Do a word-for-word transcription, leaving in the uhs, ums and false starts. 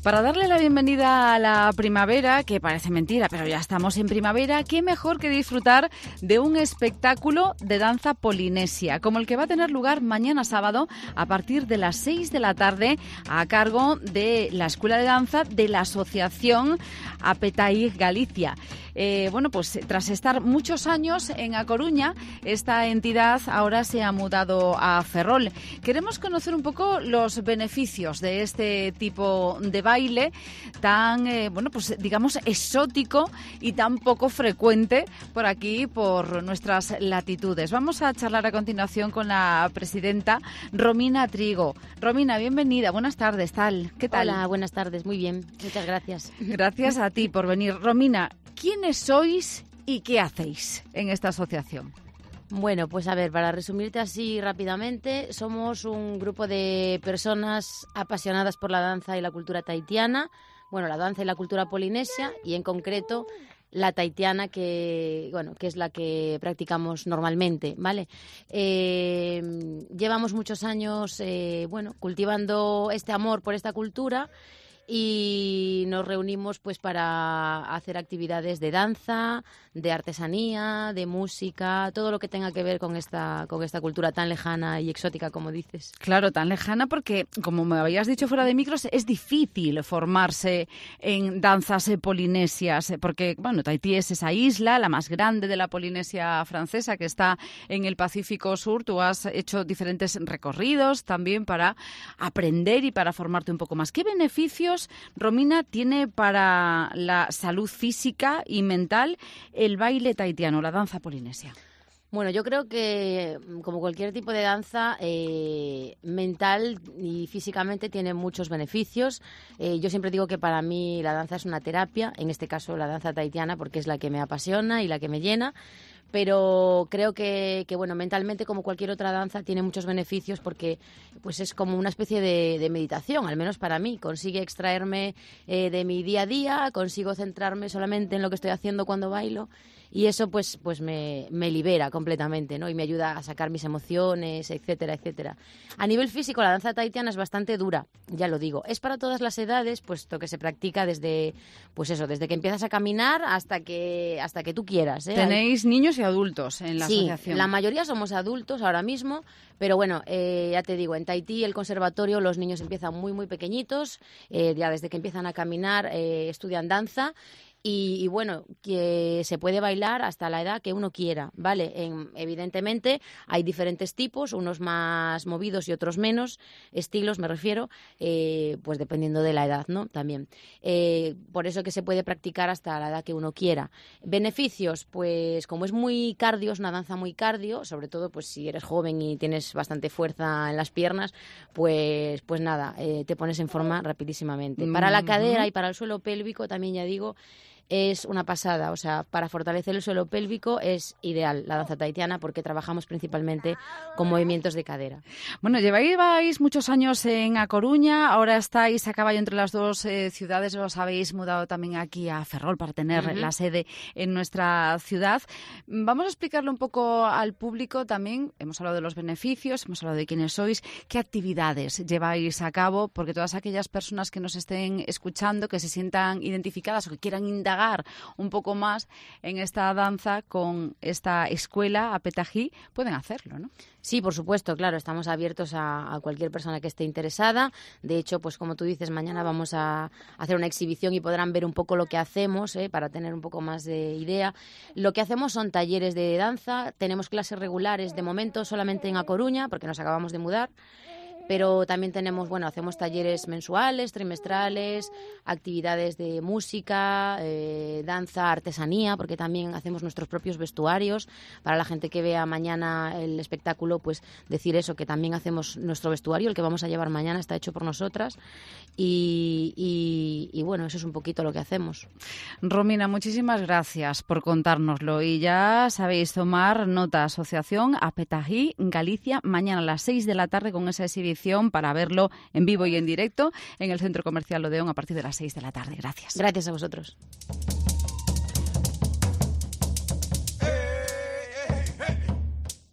Para darle la bienvenida a la primavera, que parece mentira, pero ya estamos en primavera, qué mejor que disfrutar de un espectáculo de danza polinesia, como el que va a tener lugar mañana sábado a partir de las seis de la tarde, a cargo de la Escuela de Danza de la Asociación Apetaí Galicia. Eh, bueno, pues tras estar muchos años en A Coruña, esta entidad ahora se ha mudado a Ferrol. Queremos conocer un poco los beneficios de este tipo de baile tan, eh, bueno, pues digamos exótico y tan poco frecuente por aquí, por nuestras latitudes. Vamos a charlar a continuación con la presidenta Romina Trigo. Romina, bienvenida, buenas tardes, tal, ¿qué tal? Hola, buenas tardes, muy bien, muchas gracias. Gracias a ti por venir. Romina, ¿quiénes sois y qué hacéis en esta asociación? Bueno, pues a ver, para resumirte así rápidamente, somos un grupo de personas apasionadas por la danza y la cultura tahitiana, bueno, la danza y la cultura polinesia y en concreto la tahitiana, que bueno, que es la que practicamos normalmente, ¿vale? Eh, llevamos muchos años, eh, bueno, cultivando este amor por esta cultura. Y nos reunimos pues para hacer actividades de danza, de artesanía, de música, todo lo que tenga que ver con esta con esta cultura tan lejana y exótica, como dices. Claro, tan lejana porque, como me habías dicho fuera de micros, es difícil formarse en danzas polinesias, porque, bueno, Tahití es esa isla, la más grande de la Polinesia francesa, que está en el Pacífico Sur. Tú has hecho diferentes recorridos también para aprender y para formarte un poco más. ¿Qué beneficios, Romina, tiene para la salud física y mental el baile tahitiano, la danza polinesia? Bueno, yo creo que, como cualquier tipo de danza, eh, mental y físicamente tiene muchos beneficios. Eh, yo siempre digo que para mí la danza es una terapia, en este caso la danza tahitiana, porque es la que me apasiona y la que me llena. Pero creo que, que, bueno, mentalmente, como cualquier otra danza, tiene muchos beneficios porque pues es como una especie de, de meditación, al menos para mí. Consigue extraerme eh, de mi día a día, consigo centrarme solamente en lo que estoy haciendo cuando bailo y eso pues, pues me, me libera completamente, ¿no? Y me ayuda a sacar mis emociones, etcétera, etcétera. A nivel físico, la danza tahitiana es bastante dura, ya lo digo. Es para todas las edades, puesto que se practica desde, pues eso, desde que empiezas a caminar hasta que, hasta que tú quieras, ¿eh? ¿Tenéis niños y adultos en la sí, asociación? La mayoría somos adultos ahora mismo, pero bueno, eh, ya te digo, en Tahití el conservatorio los niños empiezan muy muy pequeñitos, eh, ya desde que empiezan a caminar eh, estudian danza. Y, y bueno, que se puede bailar hasta la edad que uno quiera, ¿vale? En, evidentemente hay diferentes tipos, unos más movidos y otros menos, estilos me refiero, eh, pues dependiendo de la edad, ¿no? También. Eh, por eso que se puede practicar hasta la edad que uno quiera. Beneficios, pues como es muy cardio, es una danza muy cardio, sobre todo pues si eres joven y tienes bastante fuerza en las piernas, pues, pues nada, eh, te pones en forma rapidísimamente. Para la cadera y para el suelo pélvico también ya digo, es una pasada, o sea, para fortalecer el suelo pélvico es ideal la danza tahitiana porque trabajamos principalmente con movimientos de cadera. Bueno, lleváis muchos años en A Coruña, ahora estáis a caballo entre las dos eh, ciudades, os habéis mudado también aquí a Ferrol para tener uh-huh. la sede en nuestra ciudad. Vamos a explicarle un poco al público también, hemos hablado de los beneficios, hemos hablado de quiénes sois, qué actividades lleváis a cabo, porque todas aquellas personas que nos estén escuchando, que se sientan identificadas o que quieran indagar un poco más en esta danza con esta escuela Apetaí, pueden hacerlo, ¿no? Sí, por supuesto, claro, estamos abiertos a, a cualquier persona que esté interesada. De hecho, pues como tú dices, mañana vamos a hacer una exhibición y podrán ver un poco lo que hacemos, ¿eh? Para tener un poco más de idea. Lo que hacemos son talleres de danza, tenemos clases regulares de momento solamente en A Coruña, porque nos acabamos de mudar. Pero también tenemos, bueno, hacemos talleres mensuales, trimestrales, actividades de música, eh, danza, artesanía, porque también hacemos nuestros propios vestuarios. Para la gente que vea mañana el espectáculo, pues decir eso, que también hacemos nuestro vestuario, el que vamos a llevar mañana está hecho por nosotras. Y, y, y bueno, eso es un poquito lo que hacemos. Romina, muchísimas gracias por contárnoslo. Y ya sabéis, tomar nota, Asociación Apetaí Galicia, mañana a las seis de la tarde con esa exhibición para verlo en vivo y en directo en el Centro Comercial Odeón a partir de las seis de la tarde. Gracias. Gracias a vosotros.